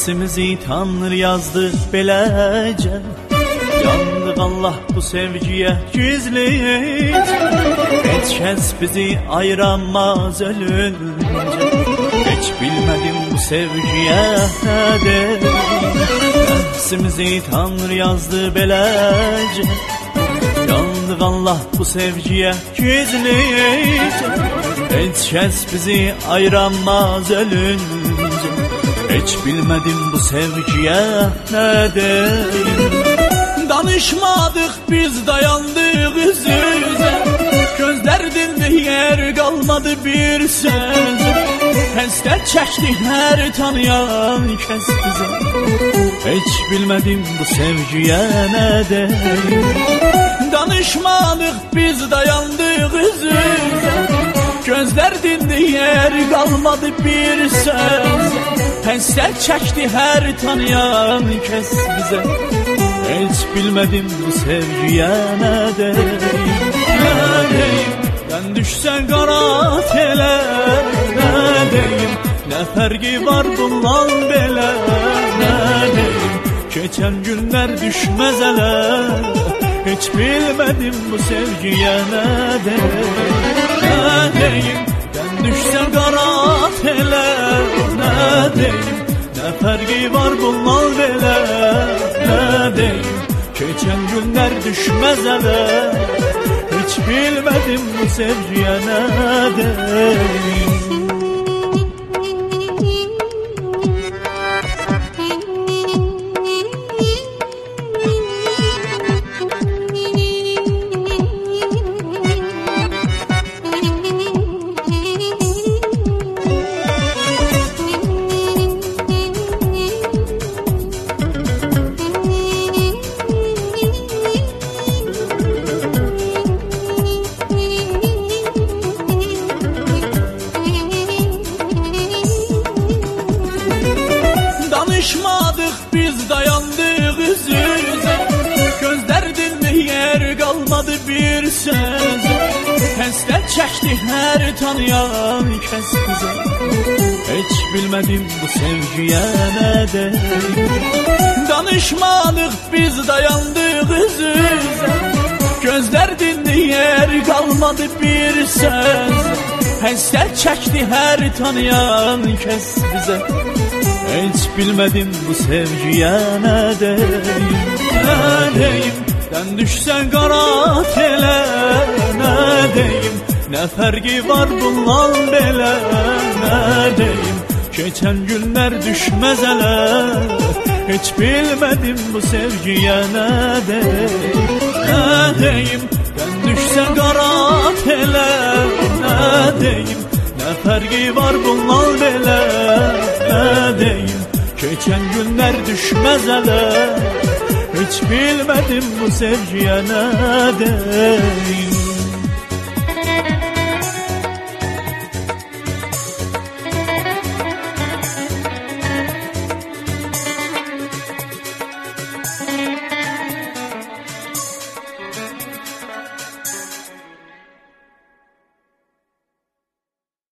Nefsimizi Tanrı yazdı beləcə. Yandıq Allah bu sevgiyə gizlice. Heç kəs bizi ayıramaz ölüncə. Heç bilmədim bu sevgiyə nədir. Nefsimizi Tanrı yazdı beləcə. Yandıq Allah bu sevgiyə gizlice. Heç kəs bizi ayıramaz ölüncə. Heç bilmədim bu sevgiyə nədir. Danışmadıq biz dayandıq üz-üzə. Gözlərdində yer qalmadı bir söz. Həsrət çəkdi hər tanıyan kəs bizə. Heç bilmədim bu sevgiyə nədir. Danışmadıq biz dayandıq üz-üzə. Gözlərdində yer qalmadı bir söz. Həsrət çəkdi hər tanıyan kəs bizə. Heç bilmədim bu sevgiyə nə deyim, nə deyim. Dən düşsən qara telə, nə deyim. Nə fərqi var bundan belə, nə deyim. Keçən günlər düşməz ələ. Heç bilmədim bu sevgiyə nə deyim, nə deyim. Dən düşsən qara telə, nə deyim. Nə fərqi var bundan belə, nə deyim. Keçən günlər düşməz ələ. Heç bilmədim bu sevgiyə nə deyim. Danışmadıq biz dayandıq üz-üzə. Gözlərdində yer qalmadı bir söz. Həsrət çəkdi hər tanıyan kəs bizə. Heç bilmədim bu sevgiyə nə deyim. Danışmadıq biz dayandıq üz-üzə. Gözlərdində yer qalmadı bir söz. Həsrət çəkdi hər tanıyan kəs bizə. Heç bilmədim bu sevgiyə nə deyim, nə deyim. Dən düşsən qara telə, nə deyim. Nə fərqi var bundan belə, nə deyim. Keçən günlər düşməz ələ. Heç bilmədim bu sevgiyə nə deyim, nə deyim. Dən düşsən qara telə, nə deyim. Nə fərqi var bundan belə, nə deyim. Keçən günlər düşməz ələ. Heç bilmədim bu sevgiyə nə deyim.